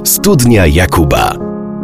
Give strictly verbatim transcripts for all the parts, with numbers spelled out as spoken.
Studnia Jakuba.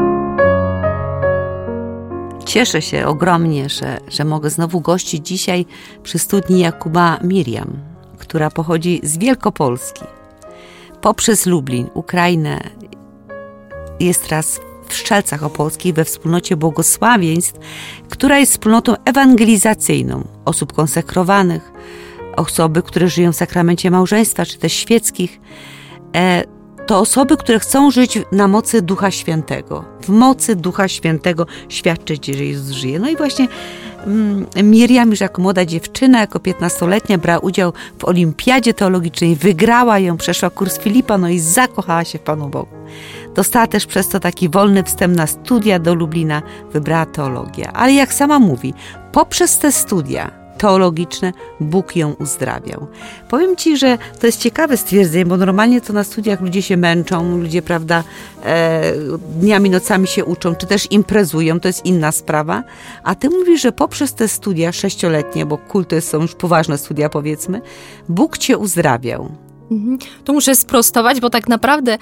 Cieszę się ogromnie, że, że mogę znowu gościć dzisiaj przy studni Jakuba Miriam, która pochodzi z Wielkopolski. Poprzez Lublin, Ukrainę, jest teraz w Strzelcach Opolskich we wspólnocie błogosławieństw, która jest wspólnotą ewangelizacyjną osób konsekrowanych, osoby, które żyją w sakramencie małżeństwa, czy też świeckich. E, to osoby, które chcą żyć na mocy Ducha Świętego. W mocy Ducha Świętego świadczyć, że Jezus żyje. No i właśnie mm, Miriam już jako młoda dziewczyna, jako piętnastoletnia brała udział w olimpiadzie teologicznej, wygrała ją, przeszła kurs Filipa, no i zakochała się w Panu Bogu. Dostała też przez to taki wolny wstęp na studia do Lublina, wybrała teologię. Ale jak sama mówi, poprzez te studia teologiczne Bóg ją uzdrawiał. Powiem Ci, że to jest ciekawe stwierdzenie, bo normalnie to na studiach ludzie się męczą, ludzie, prawda, e, dniami, nocami się uczą, czy też imprezują, to jest inna sprawa. A Ty mówisz, że poprzez te studia sześcioletnie, bo kulty są już poważne studia, powiedzmy, Bóg Cię uzdrawiał. Mhm. Tu muszę sprostować, bo tak naprawdę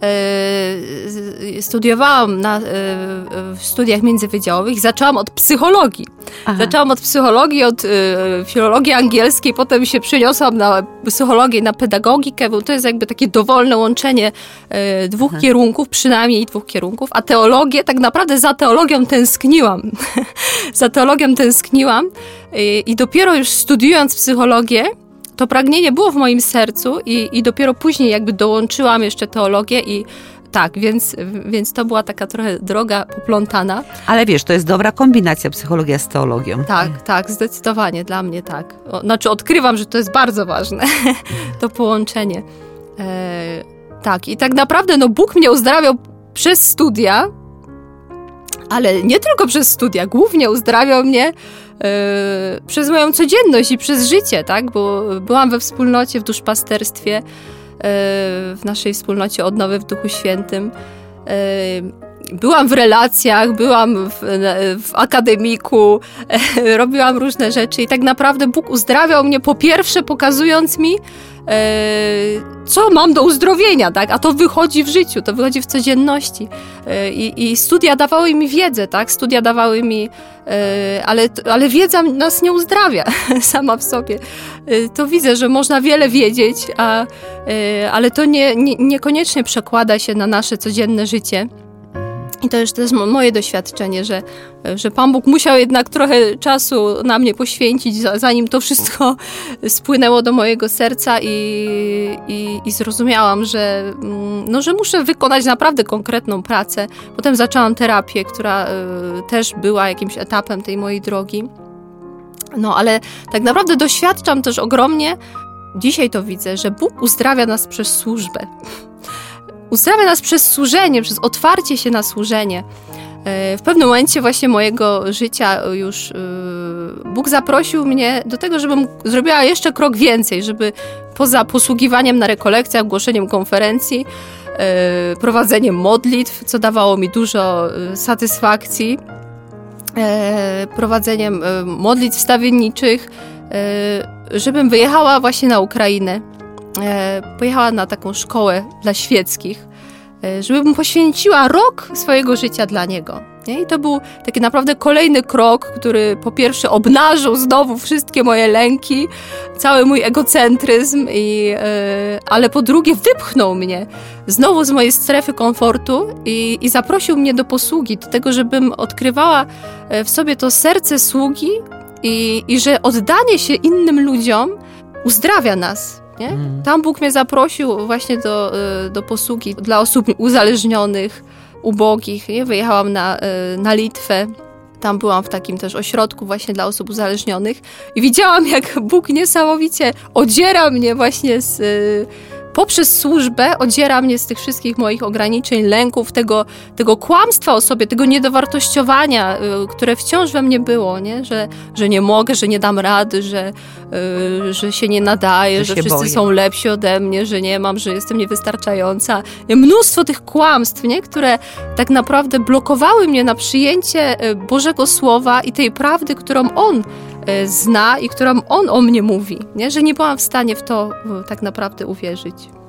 e, studiowałam na, e, w studiach międzywydziałowych i zaczęłam od psychologii. Aha. Zaczęłam od psychologii, od e, filologii angielskiej, potem się przeniosłam na psychologię, na pedagogikę, bo to jest jakby takie dowolne łączenie e, dwóch Aha. kierunków, przynajmniej dwóch kierunków, a teologię, tak naprawdę za teologią tęskniłam. za teologią tęskniłam e, i dopiero już studiując psychologię, to pragnienie było w moim sercu i, i dopiero później jakby dołączyłam jeszcze teologię i tak, więc, więc to była taka trochę droga poplątana. Ale wiesz, to jest dobra kombinacja psychologia z teologią. Tak, tak, zdecydowanie dla mnie tak. O, znaczy odkrywam, że to jest bardzo ważne, to połączenie. E, tak, i tak naprawdę no Bóg mnie uzdrawiał przez studia, ale nie tylko przez studia, głównie uzdrawiał mnie Yy, przez moją codzienność i przez życie, tak? Bo byłam we wspólnocie, w duszpasterstwie, yy, w naszej wspólnocie Odnowy w Duchu Świętym. Yy, byłam w relacjach, byłam w, w akademiku, yy, robiłam różne rzeczy i tak naprawdę Bóg uzdrawiał mnie po pierwsze pokazując mi, Yy, co mam do uzdrowienia, tak? A to wychodzi w życiu, to wychodzi w codzienności. Yy, I studia dawały mi wiedzę, tak? Studia dawały mi, yy, ale, ale wiedza nas nie uzdrawia sama w sobie. Yy, to widzę, że można wiele wiedzieć, a, yy, ale to nie, nie, niekoniecznie przekłada się na nasze codzienne życie. I to już też moje doświadczenie, że, że Pan Bóg musiał jednak trochę czasu na mnie poświęcić, zanim to wszystko spłynęło do mojego serca i, i, i zrozumiałam, że, no, że muszę wykonać naprawdę konkretną pracę. Potem zaczęłam terapię, która y, też była jakimś etapem tej mojej drogi. No ale tak naprawdę doświadczam też ogromnie, dzisiaj to widzę, że Bóg uzdrawia nas przez służbę. Uzdrawia nas przez służenie, przez otwarcie się na służenie. W pewnym momencie właśnie mojego życia już Bóg zaprosił mnie do tego, żebym zrobiła jeszcze krok więcej, żeby poza posługiwaniem na rekolekcjach, głoszeniem konferencji, prowadzeniem modlitw, co dawało mi dużo satysfakcji, prowadzeniem modlitw wstawienniczych, żebym wyjechała właśnie na Ukrainę. Pojechała na taką szkołę dla świeckich, żebym poświęciła rok swojego życia dla Niego. Nie? I to był taki naprawdę kolejny krok, który po pierwsze obnażył znowu wszystkie moje lęki, cały mój egocentryzm, i, ale po drugie wypchnął mnie znowu z mojej strefy komfortu i, i zaprosił mnie do posługi, do tego, żebym odkrywała w sobie to serce sługi i, i że oddanie się innym ludziom uzdrawia nas. Nie? Mm. Tam Bóg mnie zaprosił właśnie do, do posługi dla osób uzależnionych, ubogich. Nie? Wyjechałam na, na Litwę. Tam byłam w takim też ośrodku właśnie dla osób uzależnionych i widziałam, jak Bóg niesamowicie odziera mnie właśnie z, poprzez służbę, odziera mnie z tych wszystkich moich ograniczeń, lęków, tego, tego kłamstwa o sobie, tego niedowartościowania, które wciąż we mnie było, nie? Że, że nie mogę, że nie dam rady, że, że się nie nadaję, że, że wszyscy boję. Są lepsi ode mnie, że nie mam, że jestem niewystarczająca. Mnóstwo tych kłamstw, nie? Które tak naprawdę blokowały mnie na przyjęcie Bożego Słowa i tej prawdy, którą On zna i którą On o mnie mówi, nie? Że nie byłam w stanie w to tak naprawdę uwierzyć.